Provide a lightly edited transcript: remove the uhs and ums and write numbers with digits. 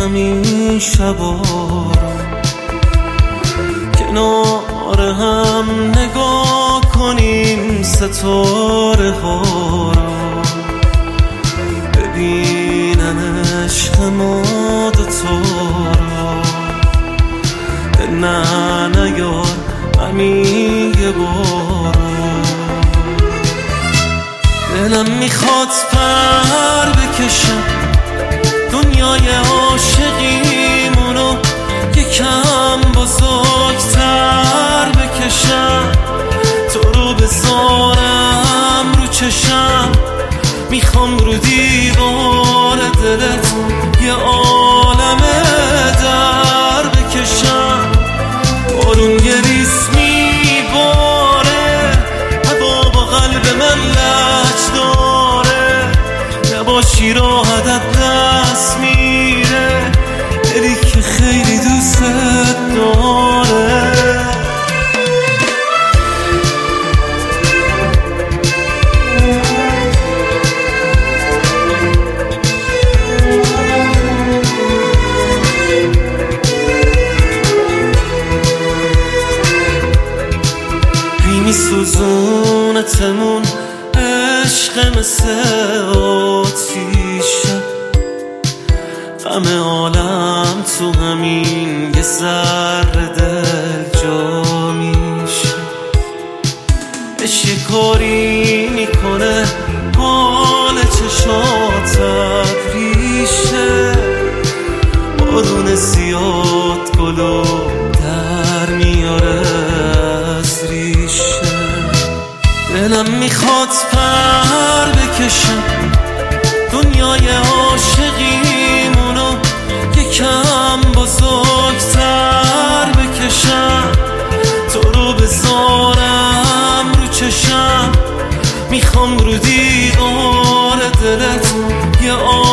همین شبا کنار هم نگاه کنیم ستاره ها را، ببینن عشق ما دوتا را. نه نیار همین یه بارا، دلم میخواد پر بکشم دنیای عاشقیمونو یکم بزرگتر بکشم، تو رو بذارم رو چشم، میخوام رو دیوار دلت یه عالم در بکشم. بارون یه ریز میباره، هوا با قلب من لج داره، نباشی راحتت دست میره، دلی که خیلی دوست داره. میسوزونتمون عشق مثل آتیشه، غم عالم تو همین یه ذره دل جا میشه. عشق یه کاری میکنه حال چشات ابریشه، بارون زیاد گلو در میاره از ریشه. دلم میخواد پر بکشم دنیای عاشقیمونو یکم بزرگتر بکشم، تو رو بذارم رو چشم، میخوام رو دیوار دلت یه